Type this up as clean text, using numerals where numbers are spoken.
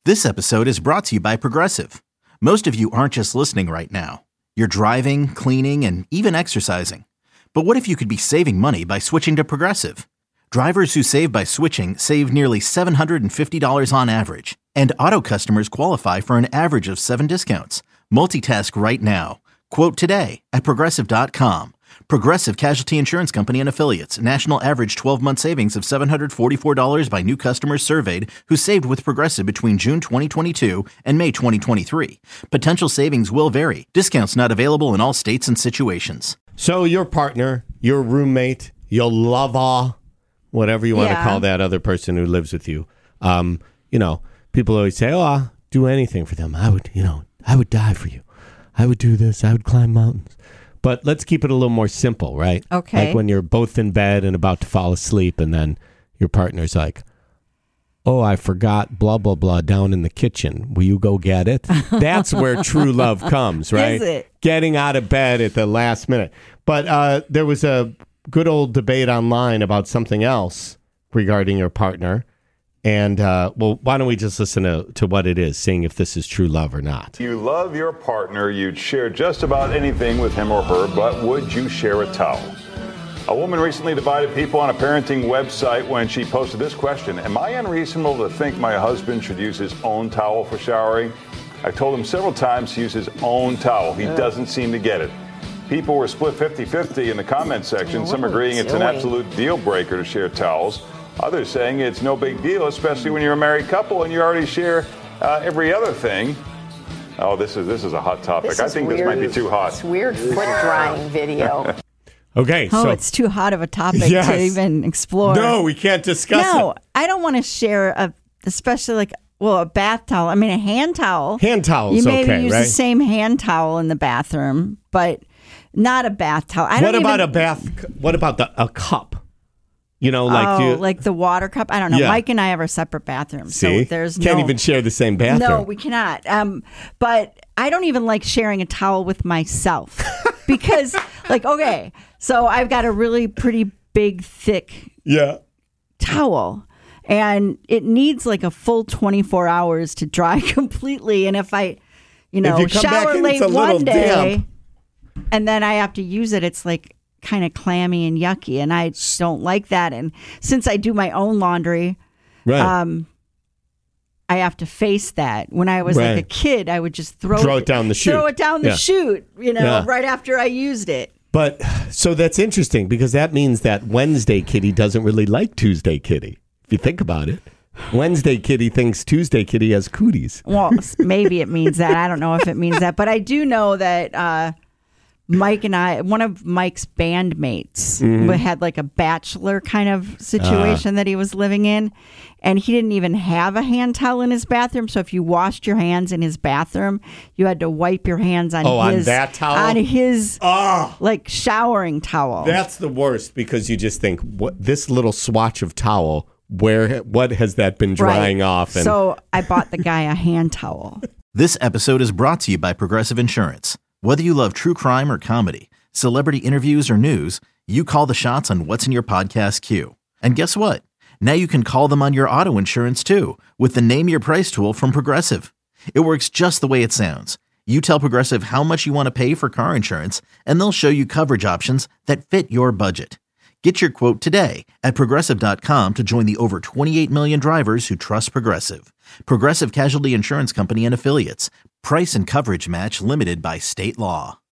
This episode is brought to you by Progressive. Most of you aren't just listening right now. You're driving, cleaning, and even exercising. But what if you could be saving money by switching to Progressive? Drivers who save by switching save nearly $750 on average. And auto customers qualify for an average of 7 discounts. Multitask right now. Quote today at Progressive.com. Progressive Casualty Insurance Company and Affiliates. National average 12-month savings of $744 by new customers surveyed who saved with Progressive between June 2022 and May 2023. Potential savings will vary. Discounts not available in all states and situations. So your partner, your roommate, your lover, whatever you want to call that other person who lives with you. People always say, I'll do anything for them. I would die for you. I would do this. I would climb mountains. But let's keep it a little more simple, right? Okay. Like when you're both in bed and about to fall asleep, and then your partner's like, I forgot blah, blah, blah down in the kitchen. Will you go get it? That's where true love comes, right? Is it? Getting out of bed at the last minute. But there was a good old debate online about something else regarding your partner. And, why don't we just listen to what it is, seeing if this is true love or not. You love your partner, you'd share just about anything with him or her, but would you share a towel? A woman recently divided people on a parenting website when she posted this question: am I unreasonable to think my husband should use his own towel for showering? I told him several times to use his own towel. He doesn't seem to get it. People were split 50-50 in the comment section, some agreeing it's an absolute deal breaker to share towels. Others saying it's no big deal, especially when you're a married couple and you already share every other thing. Oh, this is a hot topic. I think this might be too hot. It's weird foot drying video. Okay. So it's too hot of a topic to even explore. No, we can't discuss it. No, I don't want to share especially a bath towel. I mean, a hand towel. Hand towels, you maybe use right? the same hand towel in the bathroom, but not a bath towel. What about a cup? Like the water cup. I don't know. Yeah. Mike and I have our separate bathrooms. See? So there's Can't even share the same bathroom. No, we cannot. But I don't even like sharing a towel with myself because, so I've got a really pretty big, thick towel, and it needs like a full 24 hours to dry completely. And if I, shower late one day, and then I have to use it, it's like kind of clammy and yucky, and I don't like that. And since I do my own laundry, I have to face that. When I was like a kid, I would just throw it down the chute. Throw it down the chute, right after I used it. But so that's interesting because that means that Wednesday Kitty doesn't really like Tuesday Kitty. If you think about it, Wednesday Kitty thinks Tuesday Kitty has cooties. Well, maybe it means that. I don't know if it means that, but I do know that Mike and I, one of Mike's bandmates, had like a bachelor kind of situation that he was living in, and he didn't even have a hand towel in his bathroom. So if you washed your hands in his bathroom, you had to wipe your hands on on that towel, on his showering towel. That's the worst because you just think, this little swatch of towel, what has that been drying off? And so I bought the guy a hand towel. This episode is brought to you by Progressive Insurance. Whether you love true crime or comedy, celebrity interviews or news, you call the shots on what's in your podcast queue. And guess what? Now you can call them on your auto insurance too with the Name Your Price tool from Progressive. It works just the way it sounds. You tell Progressive how much you want to pay for car insurance, and they'll show you coverage options that fit your budget. Get your quote today at Progressive.com to join the over 28 million drivers who trust Progressive. Progressive Casualty Insurance Company and Affiliates. Price and coverage match limited by state law.